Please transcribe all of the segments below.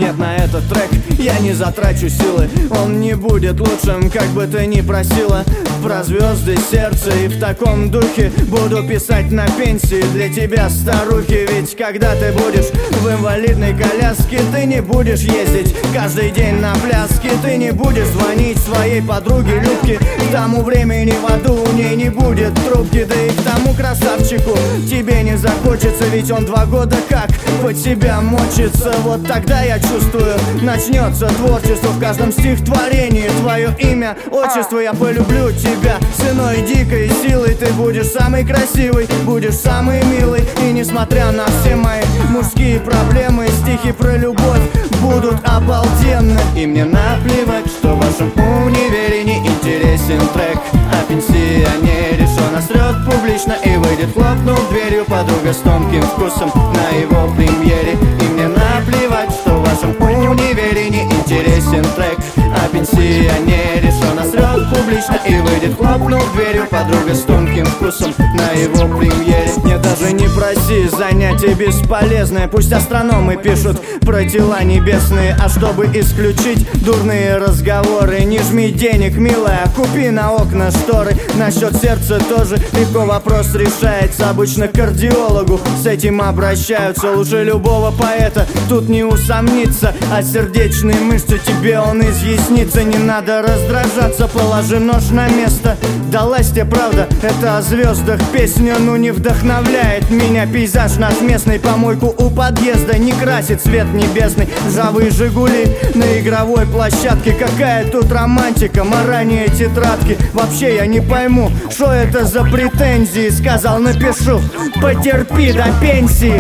нет на этот трек я не затрачу силы. Он не будет лучшим, как бы ты ни просила. Про звезды, сердце и в таком духе буду писать на пенсии для тебя, старухи. Ведь когда ты будешь в инвалидной коляске, ты не будешь ездить каждый день на пляски. Ты не будешь звонить своей подруге Любке. К тому времени в аду у ней не будет трубки. Да и к тому красавчику тебе не захочется, ведь он 2 года как под себя мочится. Вот тогда я чувствую, начнется творчество в каждом стихотворении. Твое имя, отчество, я полюблю тебя с иной дикой силой. Ты будешь самый красивый, будешь самый милый. И несмотря на все мои мужские проблемы, стихи про любовь будут обалденны. И мне наплевать, что в вашем универе не интересен трек о пенсионере, что насрет публично и выйдет, хлопнув дверью, подруга с тонким вкусом на его премьере. И мне наплевать, что в вашем универе не интересен трек о пенсионере, что насрет публично и выйдет, хлопнув дверью, подруга с тонким вкусом на его премьере. Мне даже не проси, занятие бесполезное. Пусть астрономы пишут про тела небесные, а чтобы исключить дурные разговоры, не жми денег, милая, купи на окна шторы. Насчет сердца тоже легко вопрос решается. Обычно к кардиологу с этим обращаются. Лучше любого поэта тут не усомниться. А сердечные мышцы тебе он изъяснится. Не надо раздражаться, положи нож на место. Далась тебе правда, это о звездах песня, ну не вдохновляет меня пейзаж наш местный. Помойку у подъезда не красит свет небесный. Ржавые Жигули на игровой площадке. Какая тут романтика, марание тетрадки. Вообще я не пойму, что это за претензии. Сказал, напишу, потерпи до пенсии.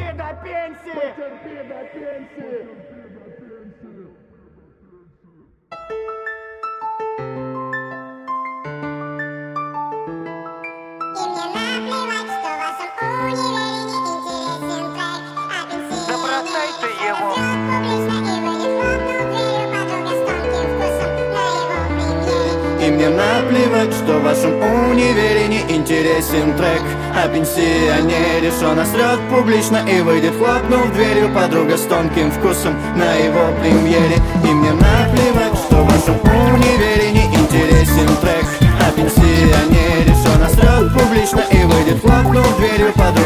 И мне наплевать, что в вашем универе не интересен трек о пенсионере, что насрет публично и выйдет, хлопнув дверью, подруга с тонким вкусом на его премьере. И мне наплевать, что в вашем универе не интересен трек о пенсионере, что насрет публично и выйдет, хлопнув дверью, подруга